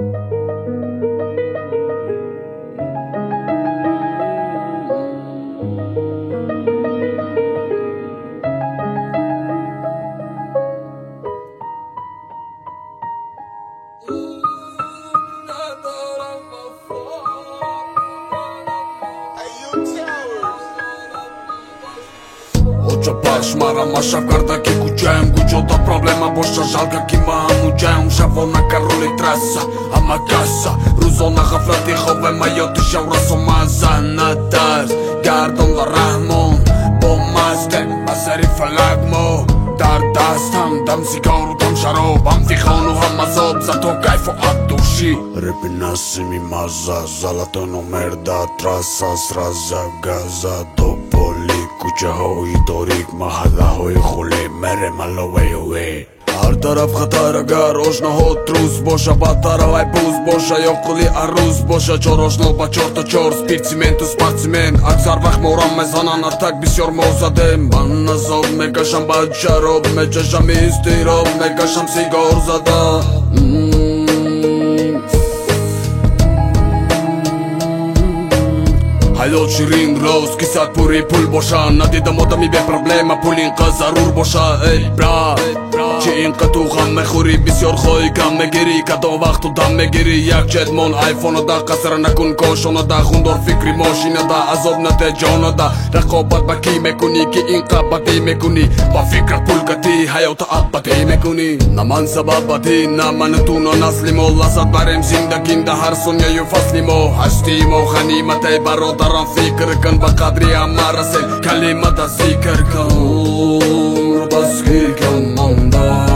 Očo paš marama šavgarda ki kućajem Kućota problema boša žalga ki ma amuđajem Šavona karoli trasa ama kasa Ruzona gaflati khove mayoti shauraso mazanatas Gardon la rahmon bo mazden basari falagmo Dar dastam dam sigaru dam sharob Am tikhonu hamazob zato kajfo abdushi Repi nasimi maza Zalatono merda trasa Sraza gaza Topoli Kucha hoi torik mahala hoi khuli Mere malo way هر طرف خطر اگر آشناها روز باشه بدتر وای بوز باشه یا قلی عروس باشه چار آشنا با 4 تا 4 سپیرتسمن تو سپارتسمن اکثر وقت مورم میزنن اتک بسیار موزده من نزاب میکشم بعد شراب میچشم استیراب میکشم سیگار زده حیات شیرین روز کیسات پوری پول باشه ندیدم آدمی به پروبلم پول اینقدر ضرور باشه ای برا چه اینقدر تو غم میخوری بسیار خواهی کم میگیری کدام وقت تو دم میگیری یک جدمون آیفون ده قصر نکن کاشون ده خوندار فکری ماشین ده عذاب نده جان ده رقابت با کی میکنی که اینقدر بدی میکنی با فکرت پول کتی حیات ابدی میکنی نه من سبب بدی نه من تو نه نسلی ما لذت بریم زندگیم ده هر ثانیه و فصلی ما هستیم و غنیمت برادر فکر کن با قدری همه رسل کلمه دا ذکر کن رو بس گیر کن مانده